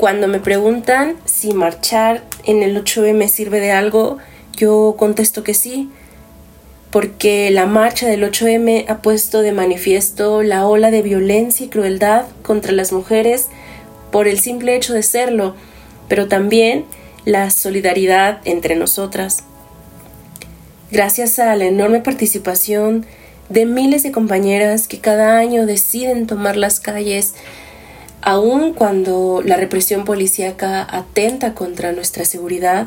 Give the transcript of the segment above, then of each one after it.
Cuando me preguntan si marchar en el 8M sirve de algo, yo contesto que sí, porque la marcha del 8M ha puesto de manifiesto la ola de violencia y crueldad contra las mujeres por el simple hecho de serlo, pero también la solidaridad entre nosotras. Gracias a la enorme participación de miles de compañeras que cada año deciden tomar las calles, aun cuando la represión policíaca atenta contra nuestra seguridad,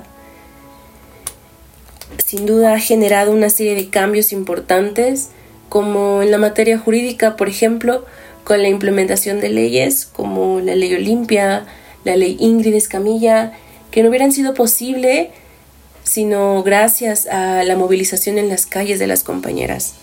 sin duda ha generado una serie de cambios importantes, como en la materia jurídica, por ejemplo, con la implementación de leyes como la Ley Olimpia, la Ley Ingrid Escamilla, que no hubieran sido posible sino gracias a la movilización en las calles de las compañeras.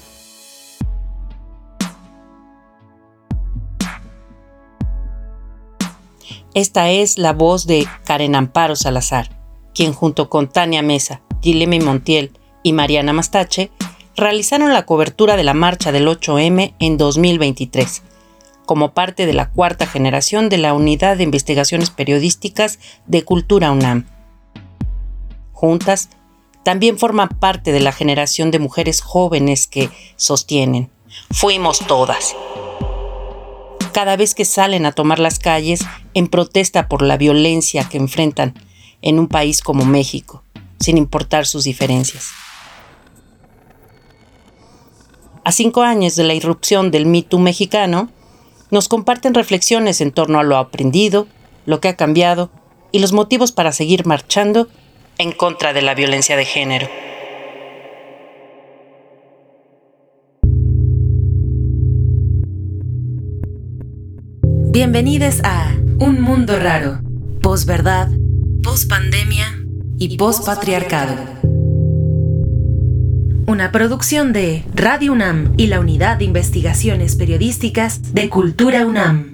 Esta es la voz de Karen Amparo Salazar, quien junto con Tania Mesa, Guilherme Montiel y Mariana Mastache realizaron la cobertura de la marcha del 8M en 2023, como parte de la cuarta generación de la Unidad de Investigaciones Periodísticas de Cultura UNAM. Juntas, también forman parte de la generación de mujeres jóvenes que sostienen: fuimos todas. Cada vez que salen a tomar las calles en protesta por la violencia que enfrentan en un país como México, sin importar sus diferencias. A 5 años de la irrupción del Me Too mexicano, nos comparten reflexiones en torno a lo aprendido, lo que ha cambiado y los motivos para seguir marchando en contra de la violencia de género. Bienvenidos a Un Mundo Raro, posverdad, pospandemia y pospatriarcado. Una producción de Radio UNAM y la Unidad de Investigaciones Periodísticas de Cultura UNAM.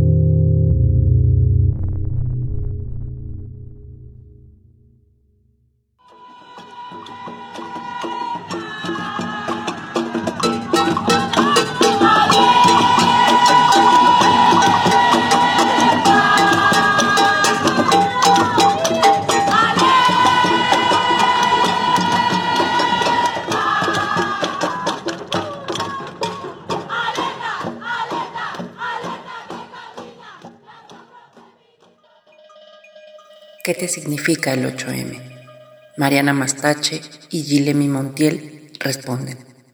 ¿Qué te significa el 8M? Mariana Mastache y Guilherme Montiel responden.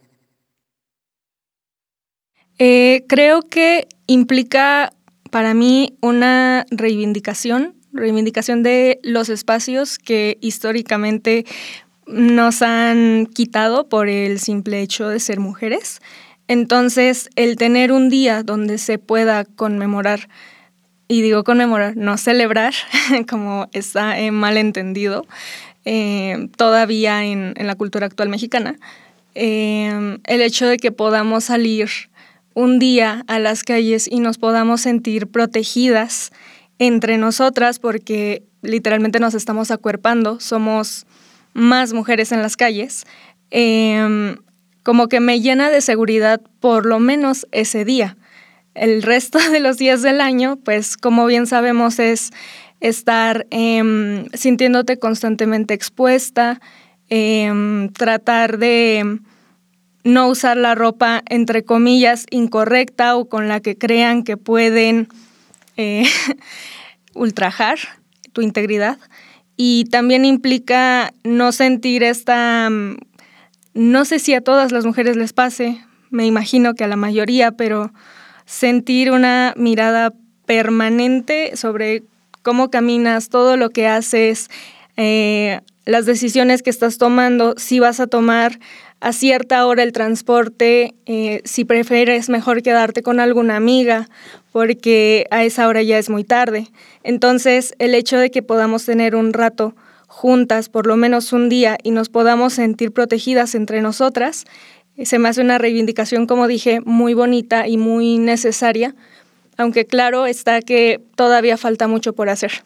Creo que implica para mí una reivindicación de los espacios que históricamente nos han quitado por el simple hecho de ser mujeres. Entonces, el tener un día donde se pueda conmemorar, y digo conmemorar, no celebrar, como está mal entendido todavía en la cultura actual mexicana, el hecho de que podamos salir un día a las calles y nos podamos sentir protegidas entre nosotras, porque literalmente nos estamos acuerpando, somos más mujeres en las calles, como que me llena de seguridad por lo menos ese día. El resto de los días del año, pues como bien sabemos, es estar sintiéndote constantemente expuesta, tratar de no usar la ropa, entre comillas, incorrecta o con la que crean que pueden ultrajar tu integridad. Y también implica no sentir esta, no sé si a todas las mujeres les pase, me imagino que a la mayoría, pero sentir una mirada permanente sobre cómo caminas, todo lo que haces, las decisiones que estás tomando, si vas a tomar a cierta hora el transporte, si prefieres mejor quedarte con alguna amiga, porque a esa hora ya es muy tarde. Entonces, el hecho de que podamos tener un rato juntas, por lo menos un día, y nos podamos sentir protegidas entre nosotras, se me hace una reivindicación, como dije, muy bonita y muy necesaria, aunque claro está que todavía falta mucho por hacer.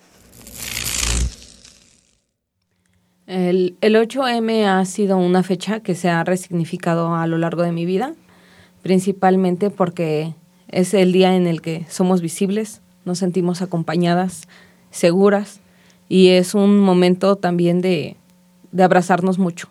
El 8M ha sido una fecha que se ha resignificado a lo largo de mi vida, principalmente porque es el día en el que somos visibles, nos sentimos acompañadas seguras, y es un momento también de abrazarnos mucho.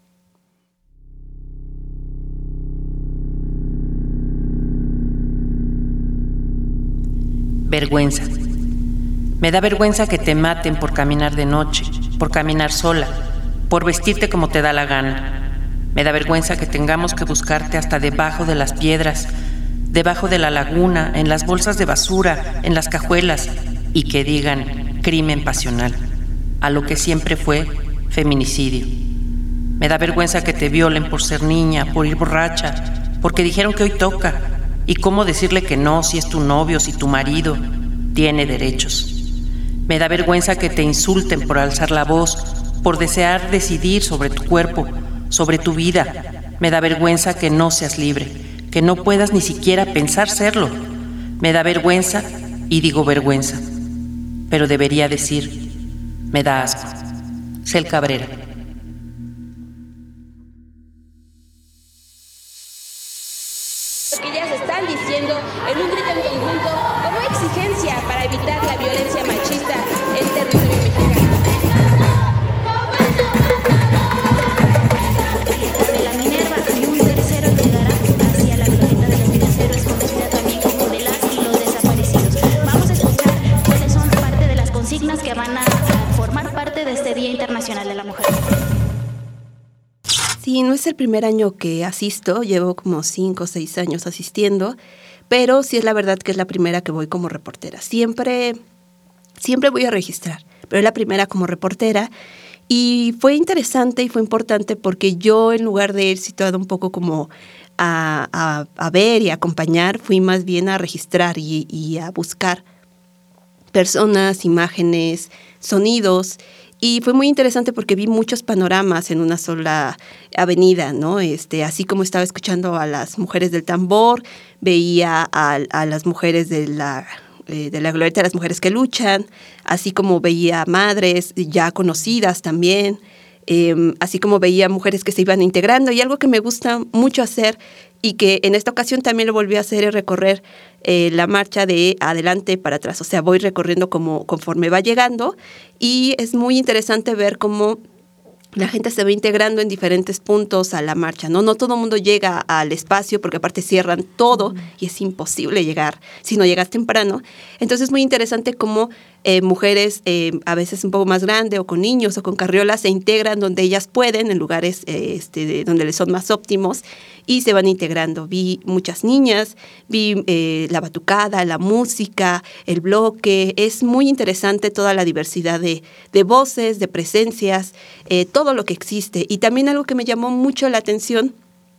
Vergüenza. Me da vergüenza que te maten por caminar de noche, por caminar sola, por vestirte como te da la gana. Me da vergüenza que tengamos que buscarte hasta debajo de las piedras, debajo de la laguna, en las bolsas de basura, en las cajuelas, y que digan crimen pasional, a lo que siempre fue feminicidio. Me da vergüenza que te violen por ser niña, por ir borracha, porque dijeron que hoy toca. ¿Y cómo decirle que no si es tu novio, si tu marido tiene derechos? Me da vergüenza que te insulten por alzar la voz, por desear decidir sobre tu cuerpo, sobre tu vida. Me da vergüenza que no seas libre, que no puedas ni siquiera pensar serlo. Me da vergüenza, y digo vergüenza, pero debería decir, me da asco. Cel Cabrera. Que ellas están diciendo en un grito en conjunto como exigencia para evitar la violencia machista en territorio mexicano. De la Minerva y un tercero llegará hacia la glorieta de los Miraceros, conocida también como de las y los desaparecidos. Vamos a escuchar cuáles son parte de las consignas que van a formar parte de este Día Internacional de la Mujer. Sí, no es el primer año que asisto, llevo como 5 o 6 años asistiendo, pero sí es la verdad que es la primera que voy como reportera. Siempre voy a registrar, pero es la primera como reportera y fue interesante y fue importante porque yo, en lugar de ir situado un poco como a ver y a acompañar, fui más bien a registrar y a buscar personas, imágenes, sonidos. Y fue muy interesante porque vi muchos panoramas en una sola avenida, ¿no? Así como estaba escuchando a las mujeres del tambor, veía a las mujeres de la glorieta de las mujeres que luchan, así como veía madres ya conocidas también, así como veía mujeres que se iban integrando. Y algo que me gusta mucho hacer y que en esta ocasión también lo volví a hacer es recorrer la marcha de adelante para atrás. O sea, voy recorriendo conforme va llegando y es muy interesante ver cómo la gente se va integrando en diferentes puntos a la marcha, ¿no? No todo el mundo llega al espacio porque aparte cierran todo y es imposible llegar si no llegas temprano. Entonces es muy interesante cómo mujeres a veces un poco más grandes o con niños o con carriolas se integran donde ellas pueden, en lugares donde les son más óptimos y se van integrando. Vi muchas niñas, vi la batucada, la música, el bloque. Es muy interesante toda la diversidad de voces, de presencias, todo lo que existe. Y también algo que me llamó mucho la atención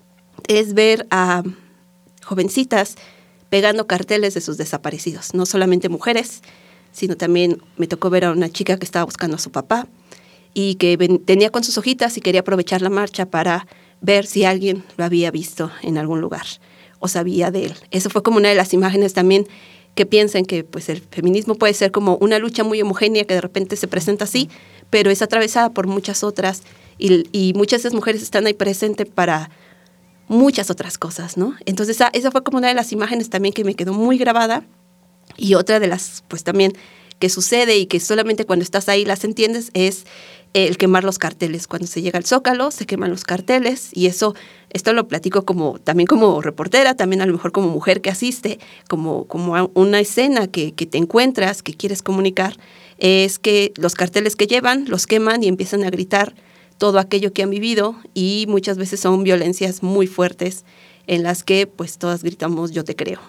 es ver a jovencitas pegando carteles de sus desaparecidos. No solamente mujeres, sino también me tocó ver a una chica que estaba buscando a su papá y que tenía con sus hojitas y quería aprovechar la marcha para ver si alguien lo había visto en algún lugar o sabía de él. Eso fue como una de las imágenes también que piensan que pues el feminismo puede ser como una lucha muy homogénea que de repente se presenta así, pero es atravesada por muchas otras y muchas de esas mujeres están ahí presentes para muchas otras cosas, ¿no? Entonces esa fue como una de las imágenes también que me quedó muy grabada. Y otra de las, pues también, que sucede y que solamente cuando estás ahí las entiendes es el quemar los carteles. Cuando se llega al Zócalo, se queman los carteles y esto lo platico también como reportera, también a lo mejor como mujer que asiste, como una escena que te encuentras, que quieres comunicar, es que los carteles que llevan los queman y empiezan a gritar todo aquello que han vivido y muchas veces son violencias muy fuertes en las que pues todas gritamos yo te creo.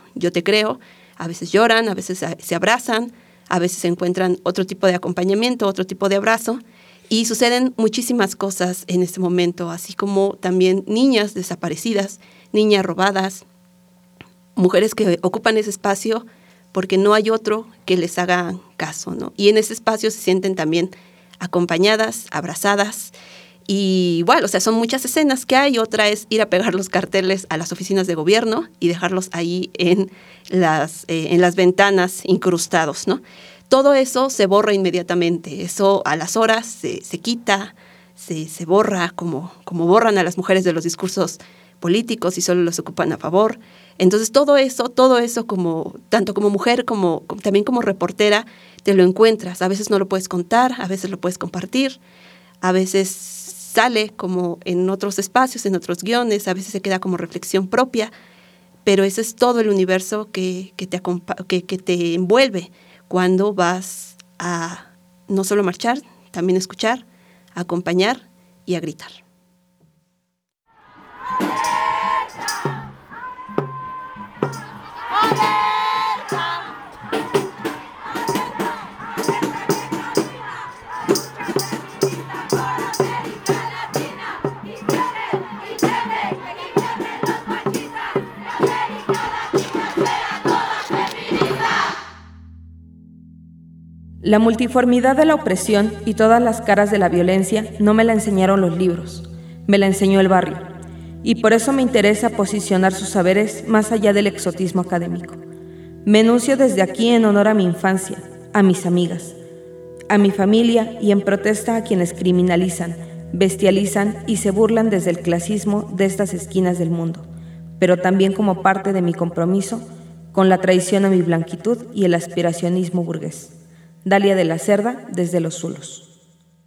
A veces lloran, a veces se abrazan, a veces encuentran otro tipo de acompañamiento, otro tipo de abrazo. Y suceden muchísimas cosas en este momento, así como también niñas desaparecidas, niñas robadas, mujeres que ocupan ese espacio porque no hay otro que les haga caso, ¿no? Y en ese espacio se sienten también acompañadas, abrazadas. Y bueno, o sea, son muchas escenas que hay. Otra es ir a pegar los carteles a las oficinas de gobierno y dejarlos ahí en las ventanas incrustados, ¿no? Todo eso se borra inmediatamente. Eso a las horas se quita, se borra, como borran a las mujeres de los discursos políticos y solo los ocupan a favor. Entonces todo eso como, tanto como mujer como también como reportera, te lo encuentras. A veces no lo puedes contar, a veces lo puedes compartir, a veces sale como en otros espacios, en otros guiones, a veces se queda como reflexión propia, pero ese es todo el universo que te envuelve cuando vas a no solo marchar, también escuchar, a acompañar y a gritar. La multiformidad de la opresión y todas las caras de la violencia no me la enseñaron los libros, me la enseñó el barrio, y por eso me interesa posicionar sus saberes más allá del exotismo académico. Me enuncio desde aquí en honor a mi infancia, a mis amigas, a mi familia y en protesta a quienes criminalizan, bestializan y se burlan desde el clasismo de estas esquinas del mundo, pero también como parte de mi compromiso con la traición a mi blanquitud y el aspiracionismo burgués. Dalia de la Cerda, desde Los Zulos.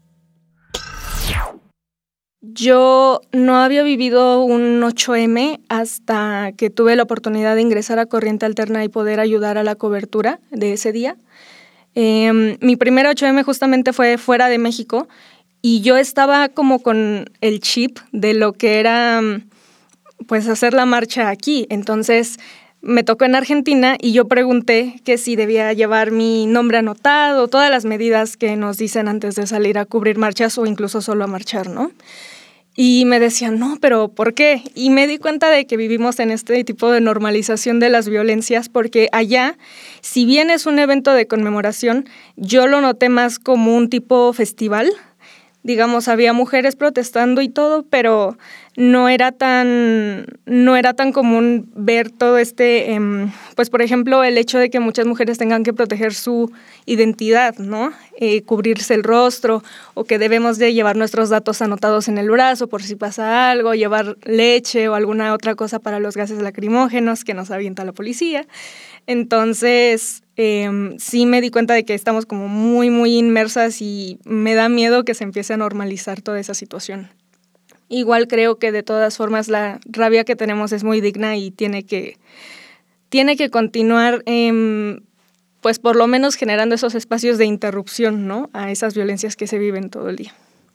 Yo no había vivido un 8M hasta que tuve la oportunidad de ingresar a Corriente Alterna y poder ayudar a la cobertura de ese día. Mi primer 8M justamente fue fuera de México y yo estaba como con el chip de lo que era pues hacer la marcha aquí. Entonces me tocó en Argentina y yo pregunté que si debía llevar mi nombre anotado, todas las medidas que nos dicen antes de salir a cubrir marchas o incluso solo a marchar, ¿no? Y me decían, no, pero ¿por qué? Y me di cuenta de que vivimos en este tipo de normalización de las violencias porque allá, si bien es un evento de conmemoración, yo lo noté más como un tipo festival. Digamos, había mujeres protestando y todo, pero no era tan común ver todo pues por ejemplo, el hecho de que muchas mujeres tengan que proteger su identidad, ¿no? Cubrirse el rostro, o que debemos de llevar nuestros datos anotados en el brazo por si pasa algo, llevar leche o alguna otra cosa para los gases lacrimógenos que nos avienta la policía. Entonces, sí me di cuenta de que estamos como muy, muy inmersas y me da miedo que se empiece a normalizar toda esa situación. Igual creo que de todas formas la rabia que tenemos es muy digna y tiene que continuar, pues por lo menos generando esos espacios de interrupción, ¿no? A esas violencias que se viven todo el día.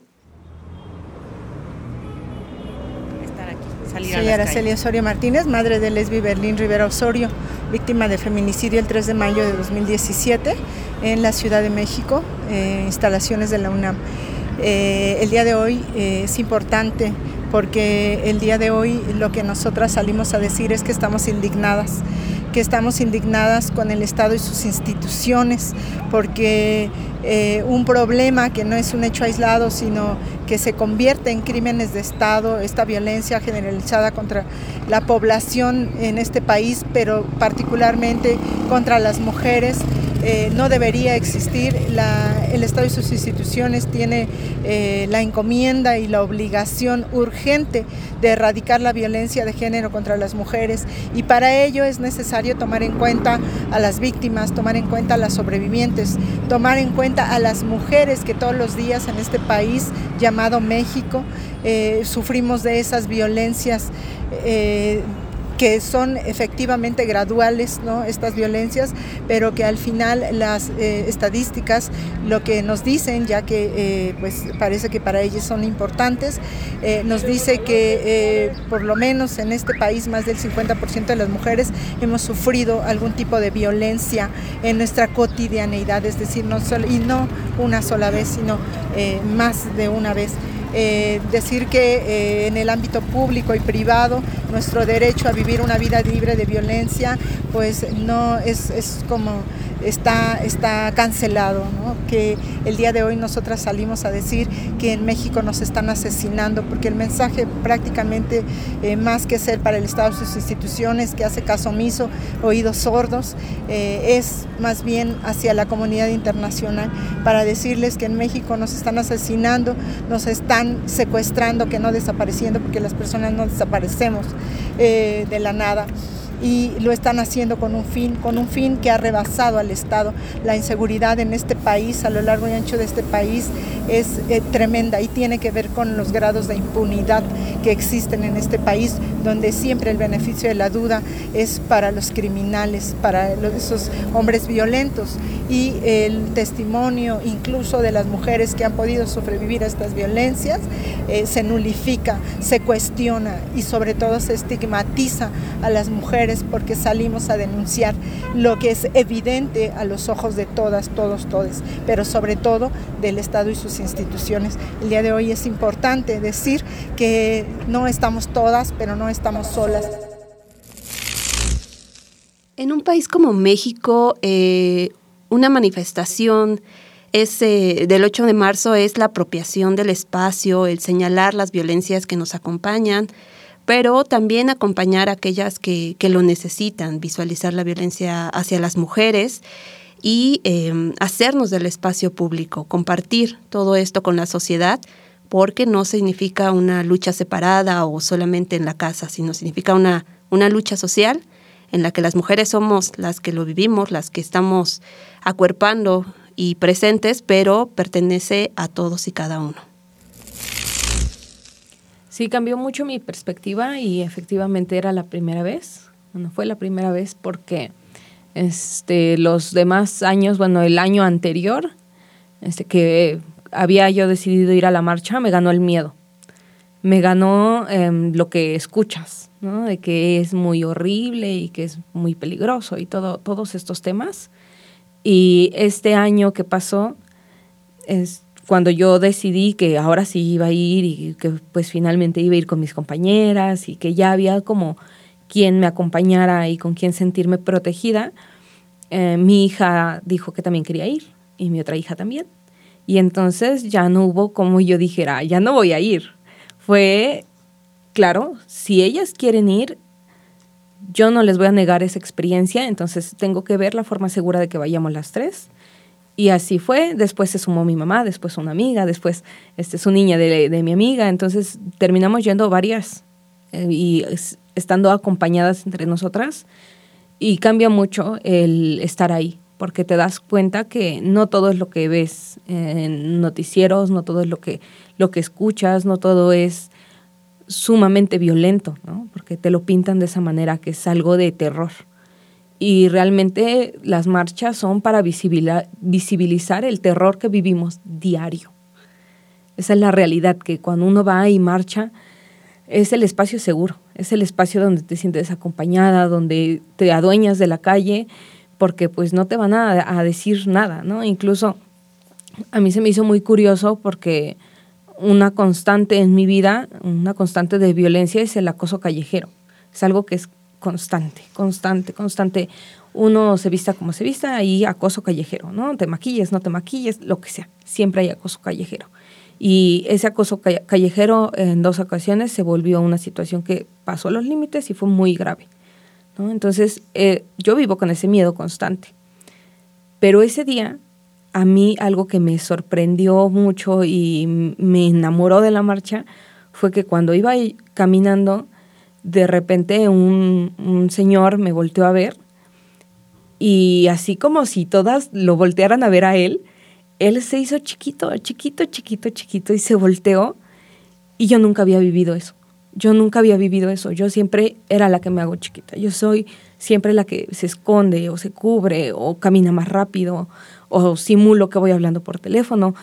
Soy Araceli Osorio Martínez, madre de Lesbi Berlín Rivera Osorio, víctima de feminicidio el 3 de mayo de 2017 en la Ciudad de México, instalaciones de la UNAM. El día de hoy es importante porque el día de hoy lo que nosotras salimos a decir es que estamos indignadas con el Estado y sus instituciones, porque un problema que no es un hecho aislado, sino que se convierte en crímenes de Estado, esta violencia generalizada contra la población en este país, pero particularmente contra las mujeres, no debería existir. El Estado y sus instituciones tienen la encomienda y la obligación urgente de erradicar la violencia de género contra las mujeres, y para ello es necesario tomar en cuenta a las víctimas, tomar en cuenta a las sobrevivientes, tomar en cuenta a las mujeres que todos los días en este país llamado México sufrimos de esas violencias que son efectivamente graduales, ¿no? Estas violencias, pero que al final las estadísticas lo que nos dicen, ya que pues parece que para ellas son importantes, nos dice que por lo menos en este país más del 50% de las mujeres hemos sufrido algún tipo de violencia en nuestra cotidianeidad, es decir, no una sola vez, sino más de una vez. Decir que en el ámbito público y privado nuestro derecho a vivir una vida libre de violencia pues no es como está cancelado, ¿no? Que el día de hoy nosotras salimos a decir que en México nos están asesinando, porque el mensaje prácticamente, más que ser para el Estado y sus instituciones, que hace caso omiso, oídos sordos, es más bien hacia la comunidad internacional, para decirles que en México nos están asesinando, nos están secuestrando, que no desapareciendo, porque las personas no desaparecemos de la nada. Y lo están haciendo con un fin que ha rebasado al Estado. La inseguridad en este país, a lo largo y ancho de este país, es tremenda y tiene que ver con los grados de impunidad que existen en este país, donde siempre el beneficio de la duda es para los criminales, para esos hombres violentos, y el testimonio incluso de las mujeres que han podido sobrevivir a estas violencias se nulifica, se cuestiona y sobre todo se estigmatiza a las mujeres, porque salimos a denunciar lo que es evidente a los ojos de todas, todos, todes, pero sobre todo del Estado y sus instituciones. El día de hoy es importante decir que no estamos todas, pero no estamos solas. En un país como México, una manifestación del 8 de marzo es la apropiación del espacio, el señalar las violencias que nos acompañan, pero también acompañar a aquellas que lo necesitan, visualizar la violencia hacia las mujeres y hacernos del espacio público, compartir todo esto con la sociedad, porque no significa una lucha separada o solamente en la casa, sino significa una lucha social en la que las mujeres somos las que lo vivimos, las que estamos acuerpando y presentes, pero pertenece a todos y cada uno. Sí, cambió mucho mi perspectiva y efectivamente era la primera vez. Bueno, fue la primera vez porque los demás años, el año anterior, que había yo decidido ir a la marcha, me ganó el miedo. Me ganó lo que escuchas, ¿no? De que es muy horrible y que es muy peligroso y todos estos temas. Y este año que pasó cuando yo decidí que ahora sí iba a ir y que pues finalmente iba a ir con mis compañeras y que ya había como quien me acompañara y con quien sentirme protegida, mi hija dijo que también quería ir y mi otra hija también. Y entonces ya no hubo como yo dijera, ya no voy a ir. Fue, claro, si ellas quieren ir, yo no les voy a negar esa experiencia, entonces tengo que ver la forma segura de que vayamos las tres. Y así fue. Después se sumó mi mamá, después una amiga, después su niña de mi amiga. Entonces terminamos yendo varias y estando acompañadas entre nosotras. Y cambia mucho el estar ahí, porque te das cuenta que no todo es lo que ves en noticieros, no todo es lo que escuchas, no todo es sumamente violento, ¿no? Porque te lo pintan de esa manera, que es algo de terror. Y realmente las marchas son para visibilizar el terror que vivimos diario. Esa es la realidad, que cuando uno va y marcha es el espacio seguro, es el espacio donde te sientes acompañada, donde te adueñas de la calle, porque pues no te van a decir nada, ¿no? Incluso a mí se me hizo muy curioso porque una constante en mi vida, una constante de violencia es el acoso callejero. Es algo que es constante. Uno se vista como se vista, y acoso callejero, ¿no? Te maquilles, no te maquilles, lo que sea. Siempre hay acoso callejero. Y ese acoso callejero en 2 ocasiones se volvió una situación que pasó los límites y fue muy grave, ¿no? Entonces, yo vivo con ese miedo constante. Pero ese día, a mí algo que me sorprendió mucho y me enamoró de la marcha fue que cuando iba caminando, de repente un señor me volteó a ver y así como si todas lo voltearan a ver a él se hizo chiquito y se volteó, y yo nunca había vivido eso. Yo siempre era la que me hago chiquita. Yo soy siempre la que se esconde o se cubre o camina más rápido o simulo que voy hablando por teléfono.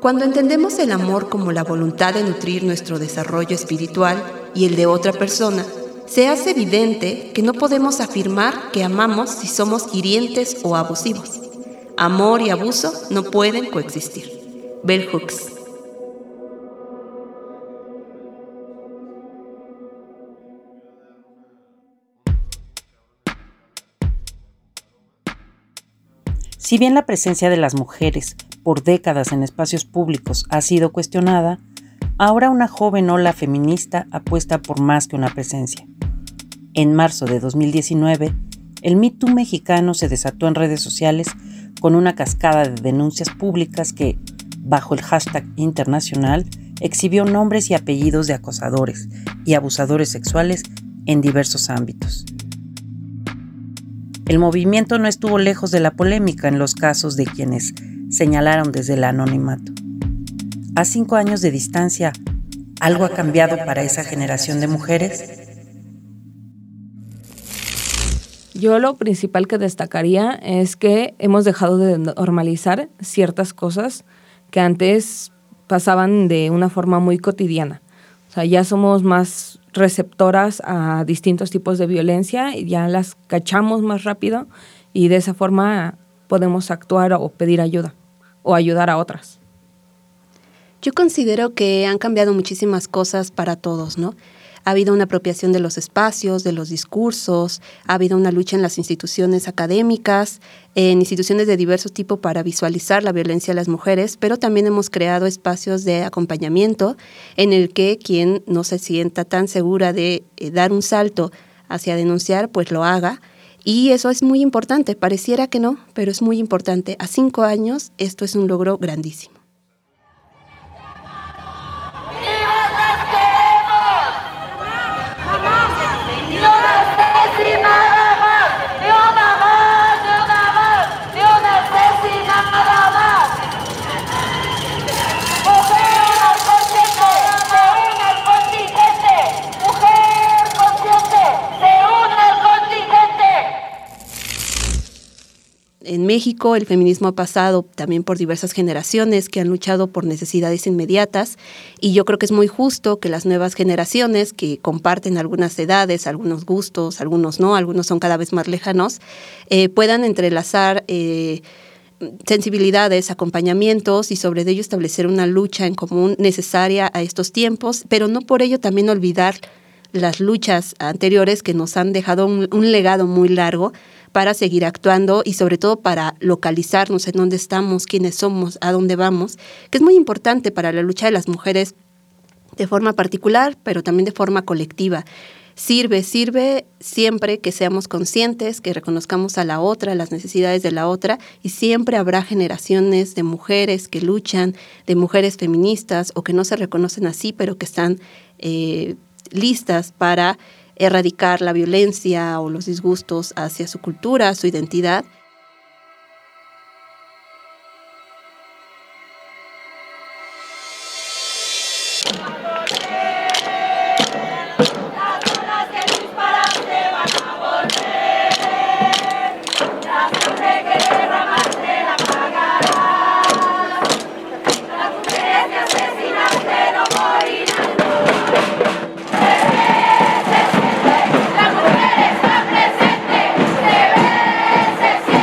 Cuando entendemos el amor como la voluntad de nutrir nuestro desarrollo espiritual y el de otra persona, se hace evidente que no podemos afirmar que amamos si somos hirientes o abusivos. Amor y abuso no pueden coexistir. Bell Hooks. Si bien la presencia de las mujeres por décadas en espacios públicos ha sido cuestionada, ahora una joven ola feminista apuesta por más que una presencia. En marzo de 2019, el Me Too mexicano se desató en redes sociales con una cascada de denuncias públicas que, bajo el hashtag internacional, exhibió nombres y apellidos de acosadores y abusadores sexuales en diversos ámbitos. El movimiento no estuvo lejos de la polémica en los casos de quienes señalaron desde el anonimato. A 5 años de distancia, ¿algo ha cambiado para esa generación de mujeres? Yo lo principal que destacaría es que hemos dejado de normalizar ciertas cosas que antes pasaban de una forma muy cotidiana. O sea, ya somos más receptoras a distintos tipos de violencia y ya las cachamos más rápido y de esa forma podemos actuar o pedir ayuda o ayudar a otras. Yo considero que han cambiado muchísimas cosas para todos, ¿no? Ha habido una apropiación de los espacios, de los discursos, ha habido una lucha en las instituciones académicas, en instituciones de diverso tipo para visualizar la violencia a las mujeres, pero también hemos creado espacios de acompañamiento en el que quien no se sienta tan segura de dar un salto hacia denunciar, pues lo haga. Y eso es muy importante, pareciera que no, pero es muy importante. A 5 años esto es un logro grandísimo. En México, el feminismo ha pasado también por diversas generaciones que han luchado por necesidades inmediatas y yo creo que es muy justo que las nuevas generaciones que comparten algunas edades, algunos gustos, algunos no, algunos son cada vez más lejanos, puedan entrelazar sensibilidades, acompañamientos y sobre ello establecer una lucha en común necesaria a estos tiempos, pero no por ello también olvidar las luchas anteriores que nos han dejado un legado muy largo para seguir actuando y sobre todo para localizarnos en dónde estamos, quiénes somos, a dónde vamos, que es muy importante para la lucha de las mujeres de forma particular, pero también de forma colectiva. Sirve siempre que seamos conscientes, que reconozcamos a la otra, las necesidades de la otra, y siempre habrá generaciones de mujeres que luchan, de mujeres feministas o que no se reconocen así, pero que están listas para erradicar la violencia o los disgustos hacia su cultura, su identidad. La mujer está presente, se ve, se siente.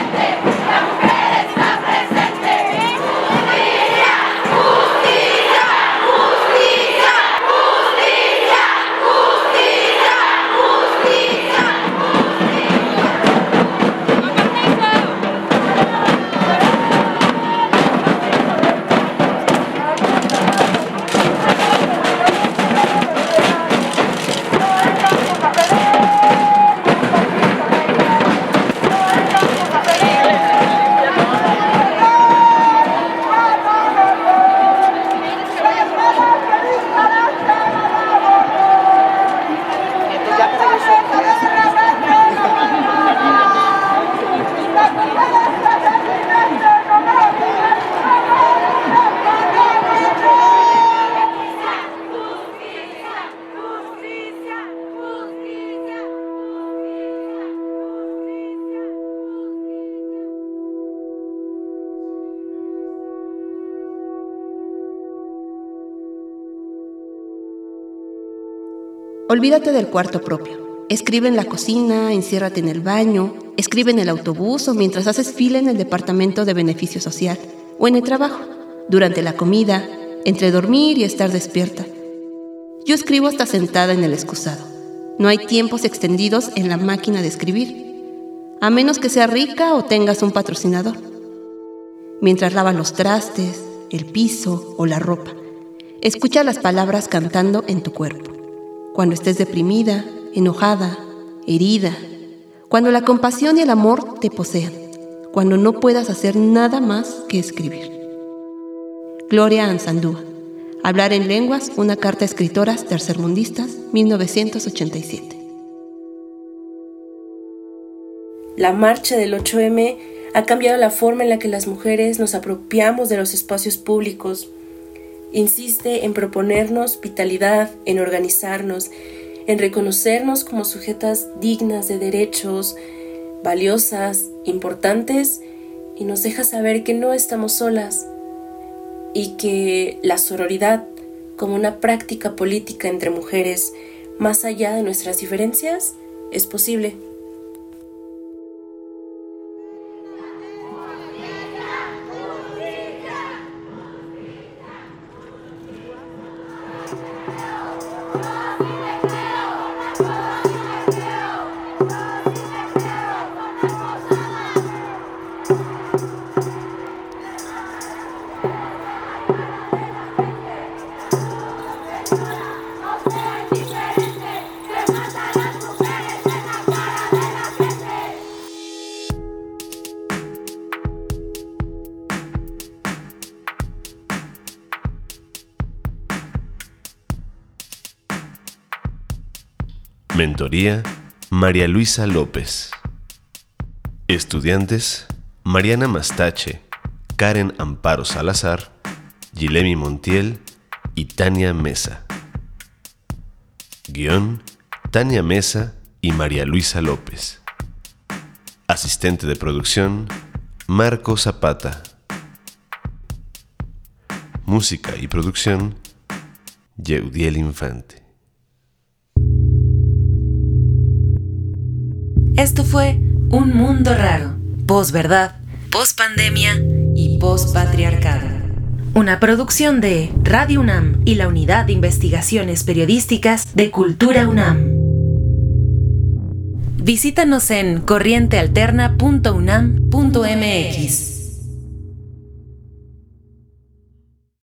Olvídate del cuarto propio. Escribe en la cocina, enciérrate en el baño, escribe en el autobús o mientras haces fila en el departamento de beneficio social o en el trabajo, durante la comida, entre dormir y estar despierta. Yo escribo hasta sentada en el excusado. No hay tiempos extendidos en la máquina de escribir, a menos que sea rica o tengas un patrocinador. Mientras lavas los trastes, el piso o la ropa, escucha las palabras cantando en tu cuerpo. Cuando estés deprimida, enojada, herida, cuando la compasión y el amor te posean, cuando no puedas hacer nada más que escribir. Gloria Anzaldúa. Hablar en lenguas, una carta a escritoras tercermundistas, 1987. La marcha del 8M ha cambiado la forma en la que las mujeres nos apropiamos de los espacios públicos. Insiste en proponernos vitalidad, en organizarnos, en reconocernos como sujetas dignas de derechos, valiosas, importantes, y nos deja saber que no estamos solas y que la sororidad, como una práctica política entre mujeres, más allá de nuestras diferencias, es posible. Mentoría: María Luisa López. Estudiantes: Mariana Mastache, Karen Amparo Salazar, Yilemi Montiel y Tania Mesa. Guión: Tania Mesa y María Luisa López. Asistente de producción: Marco Zapata. Música y producción: Yeudiel Infante. Esto fue Un Mundo Raro, posverdad, pospandemia y pospatriarcado. Una producción de Radio UNAM y la Unidad de Investigaciones Periodísticas de Cultura UNAM. Visítanos en corrientealterna.unam.mx.